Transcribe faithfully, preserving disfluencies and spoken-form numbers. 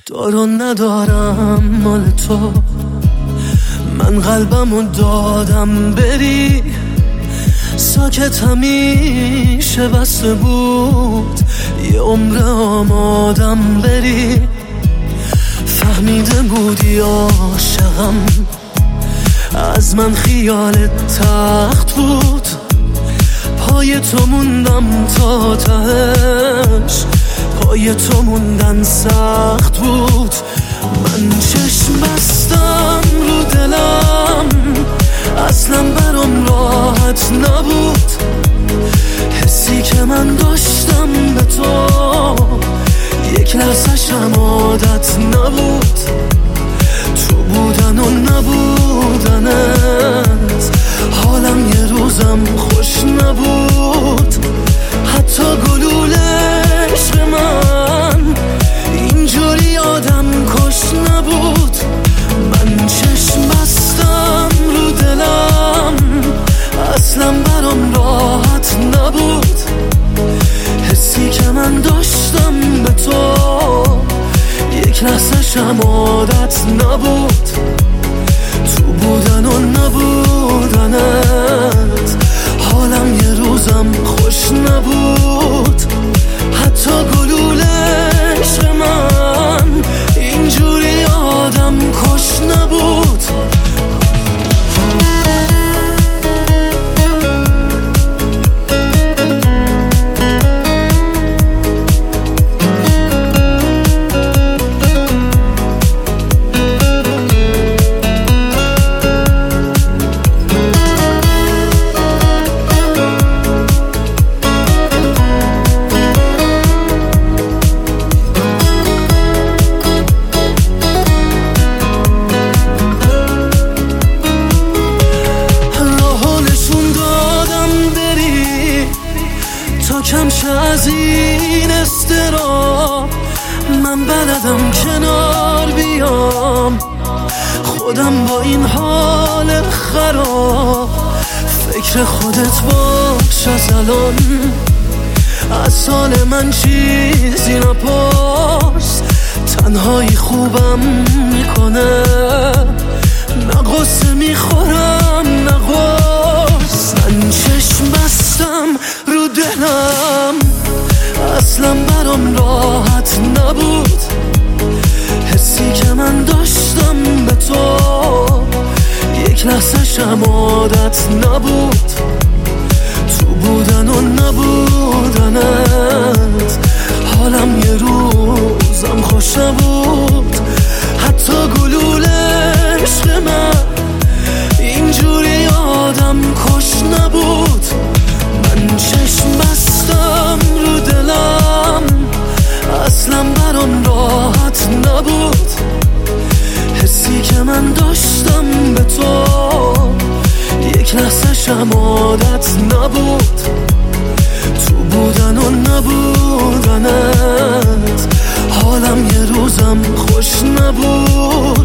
دارو ندارم مال تو، من قلبمو دادم بری، ساکت همیشه بسته بود، یه عمر آمادم بری. فهمیده بودی عاشقم، از من خیالت تخت بود، پای تو موندم تا تهش، پای تو موندن سخت بود. من چشم بستم رو دلم، اصلا برام راحت نبود، حسی که من داشتم به تو یک لحظه‌شم عادت نبود. تو بودن و نبودنت حالم یه روزم خوش نبود، حتی گلوله عشق من اینجوری آدم کش نبود. من چشم بستم رو دلم، اصلا برام راحت نبود، حسی که من داشتم به تو یک لحظه‌شم عادت نبود. تو بودن و نبودنت حالم یه روزم خوش نبود، حتی گلوله عشق من اینجوری آدم کش نبود. کم شه از این استراب، من بلدم کنار بیام، خودم با این حال خراب. فکر خودت باش از الان، از حال من چیزی نپرس، تنهایی خوبم میکنه، نه غصه میخورم نه غص. من چشم بستم رو دلم، اصلا برام راحت نبود، حسی که من داشتم به تو یک لحظه‌شم عادت نبود. تو بودن و نبودنت حالم یه روزم خوش نبود، حتی گلوله عشق من اینجوری آدم کش نبود. من چشم بستم رو دلم، اصلا برام راحت نبود، حسی که من داشتم به تو یک لحظه‌شم عادت نبود. تو بودن و نبودنت حالم یه روزم خوش نبود،